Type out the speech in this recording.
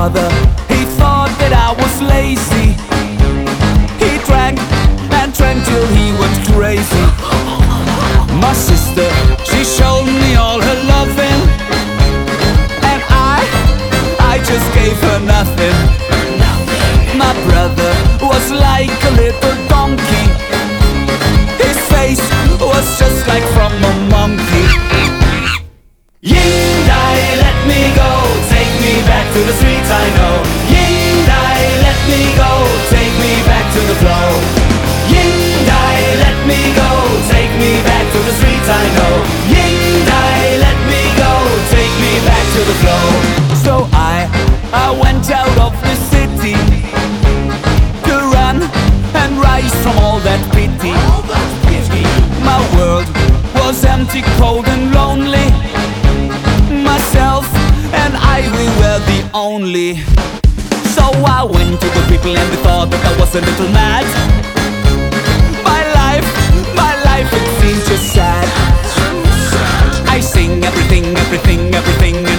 father, he thought that I was lazy. He drank and drank till he went crazy. My sister, she showed me all her loving, and I just gave her nothing. My brother was like a little donkey. His face was just like from a monkey. Ying Dai, let me go, take me back to the streets I know. Ying Dai, let me go, take me back to the flow. Ying Dai, let me go, take me back to the streets I know. Ying Dai, let me go, take me back to the flow. So I went out of the city to run and rise from all that pity. My world was empty, cold and lonely. Myself and I, we were the only. So I went to the people and they thought that I was a little mad. My life, it seems just sad. I sing everything, everything, everything